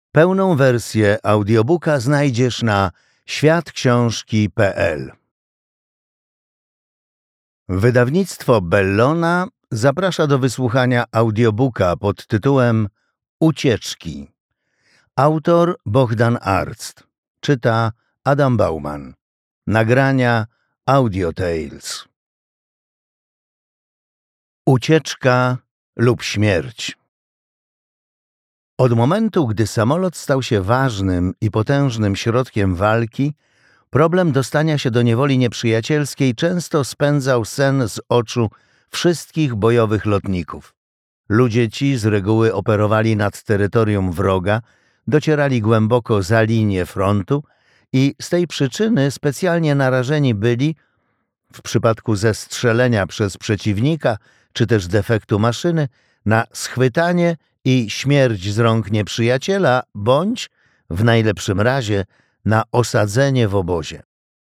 Pełną wersję audiobooka znajdziesz na światksiążki.pl. Wydawnictwo Bellona zaprasza do wysłuchania audiobooka pod tytułem Ucieczki. Autor Bohdan Arzt. Czyta Adam Bauman. Nagrania Audio Tales. Ucieczka lub śmierć. Od momentu, gdy samolot stał się ważnym i potężnym środkiem walki, problem dostania się do niewoli nieprzyjacielskiej często spędzał sen z oczu wszystkich bojowych lotników. Ludzie ci z reguły operowali nad terytorium wroga, docierali głęboko za linię frontu i z tej przyczyny specjalnie narażeni byli, w przypadku zestrzelenia przez przeciwnika czy też defektu maszyny, na schwytanie i śmierć z rąk nieprzyjaciela, bądź, w najlepszym razie, na osadzenie w obozie.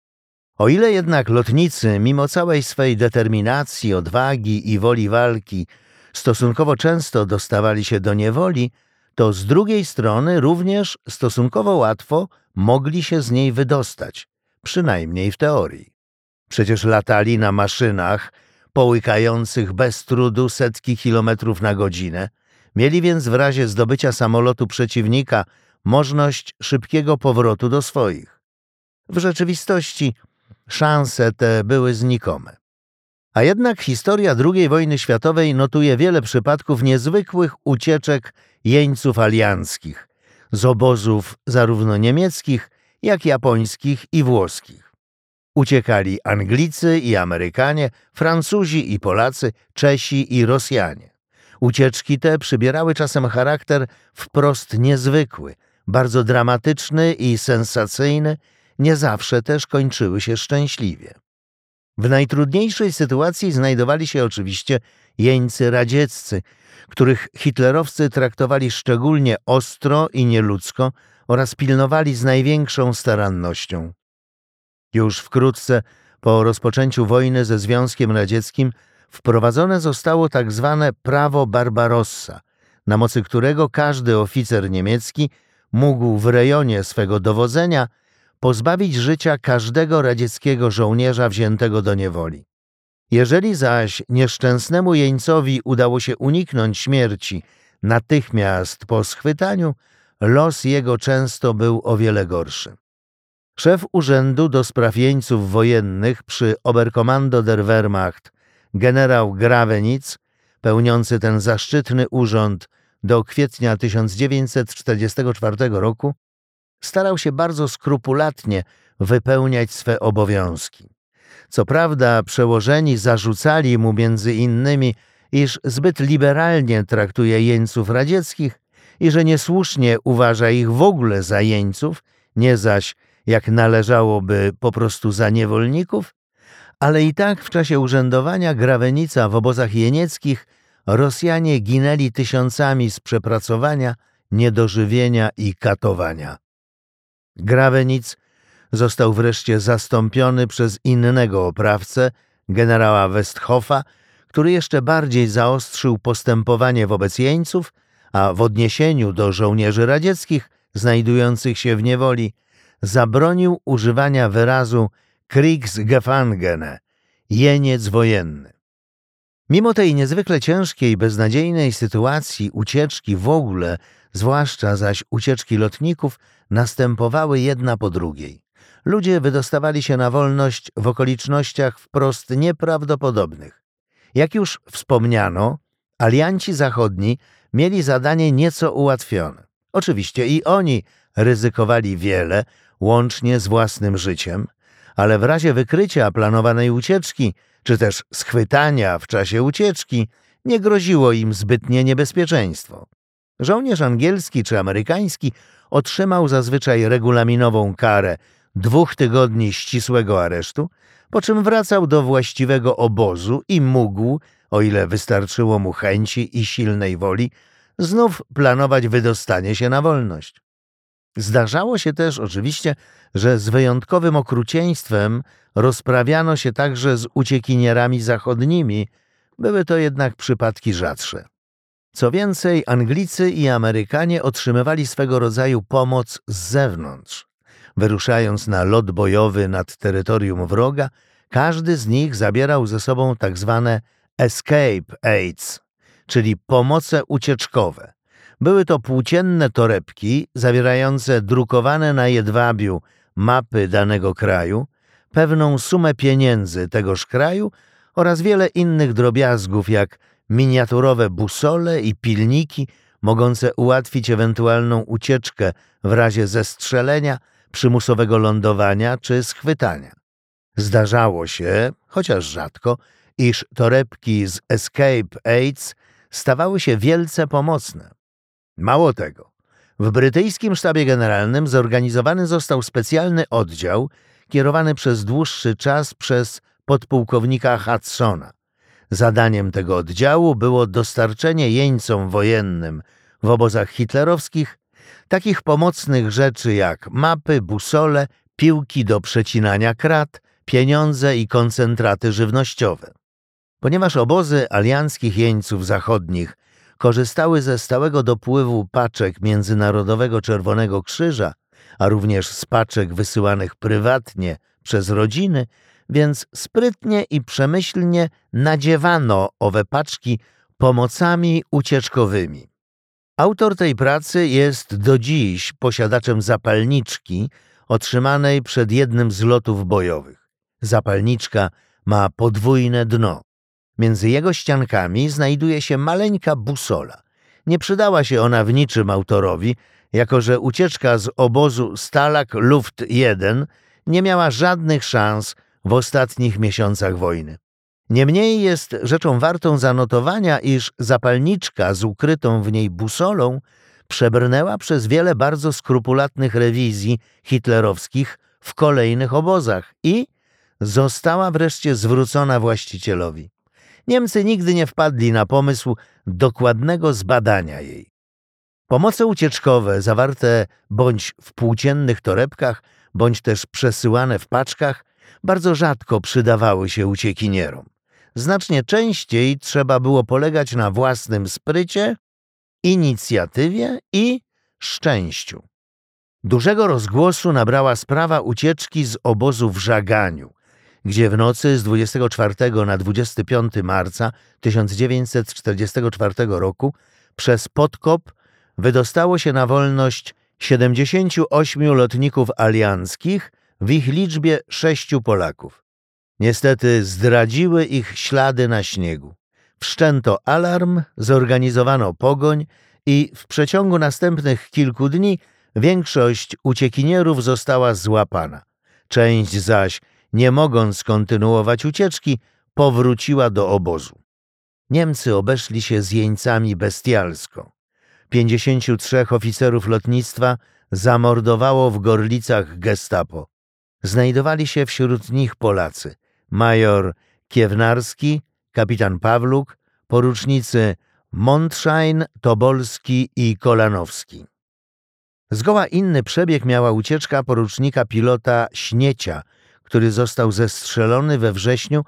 O ile jednak lotnicy, mimo całej swej determinacji, odwagi i woli walki, stosunkowo często dostawali się do niewoli, to z drugiej strony również stosunkowo łatwo mogli się z niej wydostać, przynajmniej w teorii. Przecież latali na maszynach połykających bez trudu setki kilometrów na godzinę, mieli więc w razie zdobycia samolotu przeciwnika możliwość szybkiego powrotu do swoich. W rzeczywistości szanse te były znikome. A jednak historia II wojny światowej notuje wiele przypadków niezwykłych ucieczek jeńców alianckich z obozów zarówno niemieckich, jak japońskich i włoskich. Uciekali Anglicy i Amerykanie, Francuzi i Polacy, Czesi i Rosjanie. Ucieczki te przybierały czasem charakter wprost niezwykły, bardzo dramatyczny i sensacyjny, nie zawsze też kończyły się szczęśliwie. W najtrudniejszej sytuacji znajdowali się oczywiście jeńcy radzieccy, których hitlerowcy traktowali szczególnie ostro i nieludzko oraz pilnowali z największą starannością. Już wkrótce po rozpoczęciu wojny ze Związkiem Radzieckim wprowadzone zostało tak zwane prawo Barbarossa, na mocy którego każdy oficer niemiecki mógł w rejonie swego dowodzenia pozbawić życia każdego radzieckiego żołnierza wziętego do niewoli. Jeżeli zaś nieszczęsnemu jeńcowi udało się uniknąć śmierci natychmiast po schwytaniu, los jego często był o wiele gorszy. Szef Urzędu do Spraw Jeńców Wojennych przy Oberkommando der Wehrmacht, generał Gravenitz, pełniący ten zaszczytny urząd do kwietnia 1944 roku, starał się bardzo skrupulatnie wypełniać swe obowiązki. Co prawda przełożeni zarzucali mu między innymi, iż zbyt liberalnie traktuje jeńców radzieckich i że niesłusznie uważa ich w ogóle za jeńców, nie zaś, jak należałoby, po prostu za niewolników, ale i tak w czasie urzędowania Gravenica w obozach jenieckich Rosjanie ginęli tysiącami z przepracowania, niedożywienia i katowania. Gravenitz został wreszcie zastąpiony przez innego oprawcę, generała Westhoffa, który jeszcze bardziej zaostrzył postępowanie wobec jeńców, a w odniesieniu do żołnierzy radzieckich znajdujących się w niewoli zabronił używania wyrazu Kriegsgefangene, jeniec wojenny. Mimo tej niezwykle ciężkiej, beznadziejnej sytuacji ucieczki w ogóle, zwłaszcza zaś ucieczki lotników, następowały jedna po drugiej. Ludzie wydostawali się na wolność w okolicznościach wprost nieprawdopodobnych. Jak już wspomniano, alianci zachodni mieli zadanie nieco ułatwione. Oczywiście i oni ryzykowali wiele, łącznie z własnym życiem, ale w razie wykrycia planowanej ucieczki, czy też schwytania w czasie ucieczki, nie groziło im zbytnie niebezpieczeństwo. Żołnierz angielski czy amerykański otrzymał zazwyczaj regulaminową karę 2 tygodni ścisłego aresztu, po czym wracał do właściwego obozu i mógł, o ile wystarczyło mu chęci i silnej woli, znów planować wydostanie się na wolność. Zdarzało się też oczywiście, że z wyjątkowym okrucieństwem rozprawiano się także z uciekinierami zachodnimi, były to jednak przypadki rzadsze. Co więcej, Anglicy i Amerykanie otrzymywali swego rodzaju pomoc z zewnątrz. Wyruszając na lot bojowy nad terytorium wroga, każdy z nich zabierał ze sobą tak zwane escape aids, czyli pomoce ucieczkowe. Były to płócienne torebki zawierające drukowane na jedwabiu mapy danego kraju, pewną sumę pieniędzy tegoż kraju oraz wiele innych drobiazgów, jak miniaturowe busole i pilniki mogące ułatwić ewentualną ucieczkę w razie zestrzelenia, przymusowego lądowania czy schwytania. Zdarzało się, chociaż rzadko, iż torebki z escape aids stawały się wielce pomocne. Mało tego, w brytyjskim sztabie generalnym zorganizowany został specjalny oddział kierowany przez dłuższy czas przez podpułkownika Hudsona. Zadaniem tego oddziału było dostarczenie jeńcom wojennym w obozach hitlerowskich takich pomocnych rzeczy jak mapy, busole, piłki do przecinania krat, pieniądze i koncentraty żywnościowe. Ponieważ obozy alianckich jeńców zachodnich korzystały ze stałego dopływu paczek Międzynarodowego Czerwonego Krzyża, a również z paczek wysyłanych prywatnie przez rodziny, więc sprytnie i przemyślnie nadziewano owe paczki pomocami ucieczkowymi. Autor tej pracy jest do dziś posiadaczem zapalniczki otrzymanej przed jednym z lotów bojowych. Zapalniczka ma podwójne dno. Między jego ściankami znajduje się maleńka busola. Nie przydała się ona w niczym autorowi, jako że ucieczka z obozu Stalag Luft I nie miała żadnych szans w ostatnich miesiącach wojny. Niemniej jest rzeczą wartą zanotowania, iż zapalniczka z ukrytą w niej busolą przebrnęła przez wiele bardzo skrupulatnych rewizji hitlerowskich w kolejnych obozach i została wreszcie zwrócona właścicielowi. Niemcy nigdy nie wpadli na pomysł dokładnego zbadania jej. Pomoce ucieczkowe zawarte bądź w płóciennych torebkach, bądź też przesyłane w paczkach bardzo rzadko przydawały się uciekinierom. Znacznie częściej trzeba było polegać na własnym sprycie, inicjatywie i szczęściu. Dużego rozgłosu nabrała sprawa ucieczki z obozu w Żaganiu, gdzie w nocy z 24 na 25 marca 1944 roku przez podkop wydostało się na wolność 78 lotników alianckich, w ich liczbie 6 Polaków. Niestety zdradziły ich ślady na śniegu. Wszczęto alarm, zorganizowano pogoń i w przeciągu następnych kilku dni większość uciekinierów została złapana. Część zaś, nie mogąc kontynuować ucieczki, powróciła do obozu. Niemcy obeszli się z jeńcami bestialsko. 53 oficerów lotnictwa zamordowało w Gorlicach gestapo. Znajdowali się wśród nich Polacy: major Kiewnarski, kapitan Pawluk, porucznicy Montschain, Tobolski i Kolanowski. Zgoła inny przebieg miała ucieczka porucznika pilota Śniecia, który został zestrzelony we wrześniu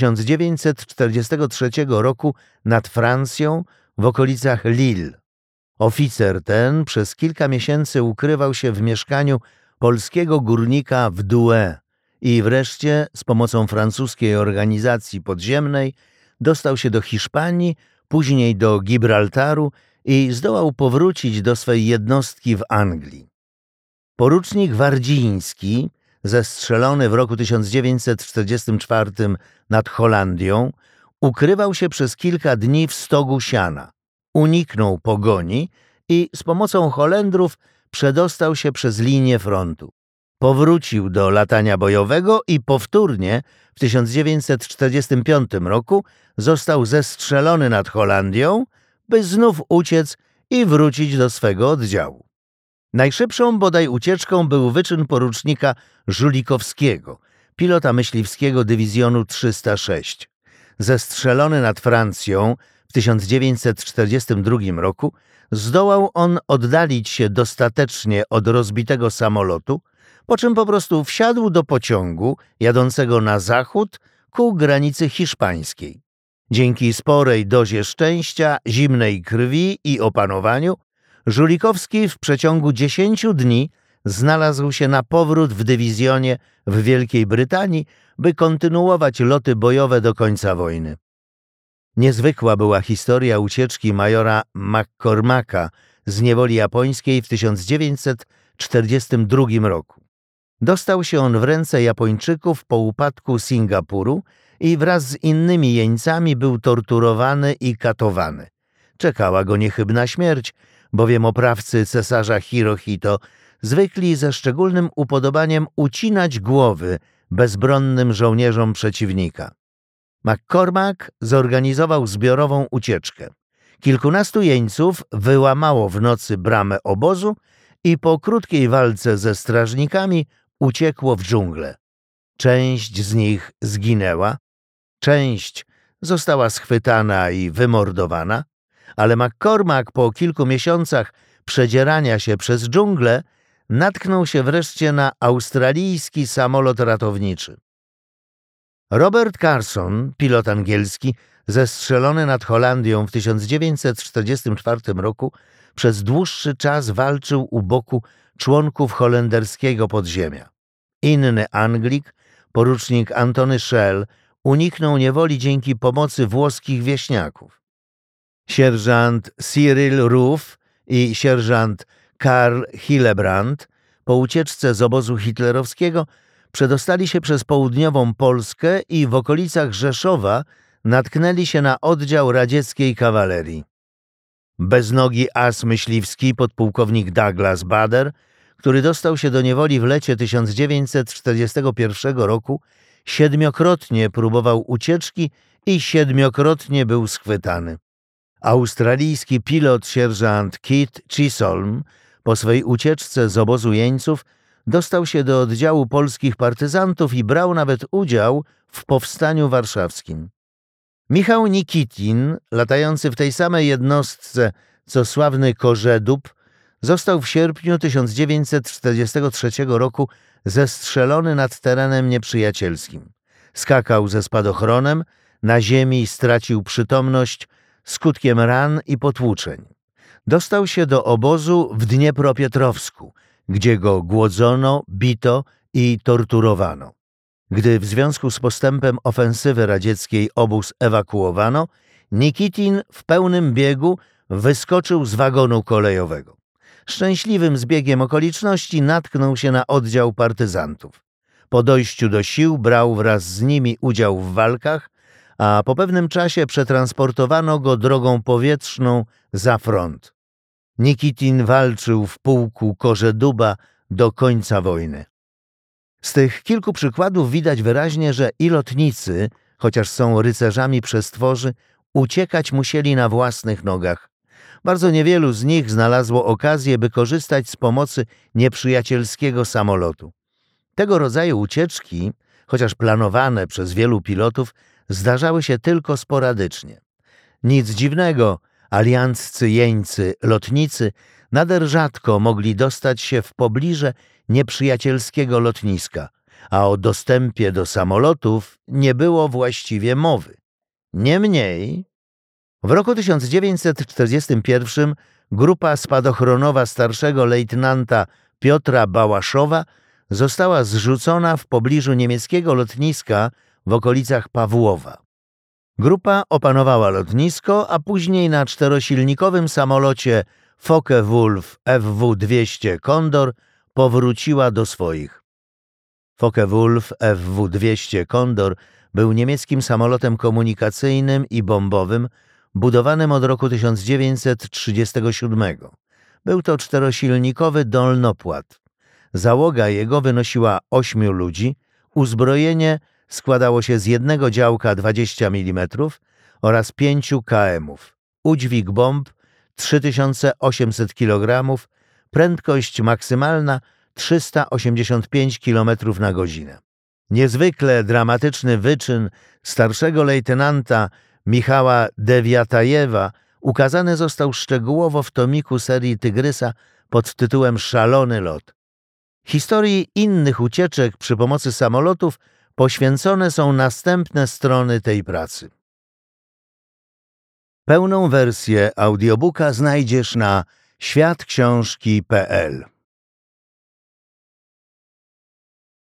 1943 roku nad Francją w okolicach Lille. Oficer ten przez kilka miesięcy ukrywał się w mieszkaniu polskiego górnika w Douai i wreszcie z pomocą francuskiej organizacji podziemnej dostał się do Hiszpanii, później do Gibraltaru i zdołał powrócić do swej jednostki w Anglii. Porucznik Wardziński, zestrzelony w roku 1944 nad Holandią, ukrywał się przez kilka dni w stogu siana. Uniknął pogoni i z pomocą Holendrów przedostał się przez linię frontu. Powrócił do latania bojowego i powtórnie w 1945 roku został zestrzelony nad Holandią, by znów uciec i wrócić do swego oddziału. Najszybszą bodaj ucieczką był wyczyn porucznika Żulikowskiego, pilota myśliwskiego dywizjonu 306. Zestrzelony nad Francją w 1942 roku, zdołał on oddalić się dostatecznie od rozbitego samolotu, po czym po prostu wsiadł do pociągu jadącego na zachód ku granicy hiszpańskiej. Dzięki sporej dozie szczęścia, zimnej krwi i opanowaniu, Żulikowski w przeciągu 10 dni znalazł się na powrót w dywizjonie w Wielkiej Brytanii, by kontynuować loty bojowe do końca wojny. Niezwykła była historia ucieczki majora McCormacka z niewoli japońskiej w 1942 roku. Dostał się on w ręce Japończyków po upadku Singapuru i wraz z innymi jeńcami był torturowany i katowany. Czekała go niechybna śmierć, bowiem oprawcy cesarza Hirohito zwykli ze szczególnym upodobaniem ucinać głowy bezbronnym żołnierzom przeciwnika. McCormack zorganizował zbiorową ucieczkę. Kilkunastu jeńców wyłamało w nocy bramę obozu i po krótkiej walce ze strażnikami uciekło w dżunglę. Część z nich zginęła, część została schwytana i wymordowana, ale McCormack po kilku miesiącach przedzierania się przez dżunglę natknął się wreszcie na australijski samolot ratowniczy. Robert Carson, pilot angielski, zestrzelony nad Holandią w 1944 roku, przez dłuższy czas walczył u boku członków holenderskiego podziemia. Inny Anglik, porucznik Antony Schell, uniknął niewoli dzięki pomocy włoskich wieśniaków. Sierżant Cyril Ruff i sierżant Karl Hillebrand po ucieczce z obozu hitlerowskiego przedostali się przez południową Polskę i w okolicach Rzeszowa natknęli się na oddział radzieckiej kawalerii. Beznogi as myśliwski podpułkownik Douglas Bader, który dostał się do niewoli w lecie 1941 roku, 7-krotnie próbował ucieczki i 7-krotnie był schwytany. Australijski pilot sierżant Keith Chisholm po swej ucieczce z obozu jeńców dostał się do oddziału polskich partyzantów i brał nawet udział w powstaniu warszawskim. Michał Nikitin, latający w tej samej jednostce co sławny Korzedób, został w sierpniu 1943 roku zestrzelony nad terenem nieprzyjacielskim. Skakał ze spadochronem, na ziemi stracił przytomność skutkiem ran i potłuczeń. Dostał się do obozu w Dniepropietrowsku, gdzie go głodzono, bito i torturowano. Gdy w związku z postępem ofensywy radzieckiej obóz ewakuowano, Nikitin w pełnym biegu wyskoczył z wagonu kolejowego. Szczęśliwym zbiegiem okoliczności natknął się na oddział partyzantów. Po dojściu do sił brał wraz z nimi udział w walkach, a po pewnym czasie przetransportowano go drogą powietrzną za front. Nikitin walczył w pułku Korzeduba do końca wojny. Z tych kilku przykładów widać wyraźnie, że i lotnicy, chociaż są rycerzami przestworzy, uciekać musieli na własnych nogach. Bardzo niewielu z nich znalazło okazję, by korzystać z pomocy nieprzyjacielskiego samolotu. Tego rodzaju ucieczki, chociaż planowane przez wielu pilotów, zdarzały się tylko sporadycznie. Nic dziwnego, alianccy jeńcy, lotnicy nader rzadko mogli dostać się w pobliże nieprzyjacielskiego lotniska, a o dostępie do samolotów nie było właściwie mowy. Niemniej, w roku 1941 grupa spadochronowa starszego lejtnanta Piotra Bałaszowa została zrzucona w pobliżu niemieckiego lotniska w okolicach Pawłowa. Grupa opanowała lotnisko, a później na 4-silnikowym samolocie Focke-Wulf FW-200 Kondor powróciła do swoich. Focke-Wulf FW-200 Kondor był niemieckim samolotem komunikacyjnym i bombowym budowanym od roku 1937. Był to 4-silnikowy dolnopłat. Załoga jego wynosiła 8 ludzi, uzbrojenie składało się z jednego działka 20 mm oraz 5 KM-ów. Udźwig bomb 3800 kg, prędkość maksymalna 385 km na godzinę. Niezwykle dramatyczny wyczyn starszego lejtenanta Michała Dewiatajewa ukazany został szczegółowo w tomiku serii Tygrysa pod tytułem Szalony lot. Historii innych ucieczek przy pomocy samolotów poświęcone są następne strony tej pracy. Pełną wersję audiobooka znajdziesz na światksiążki.pl.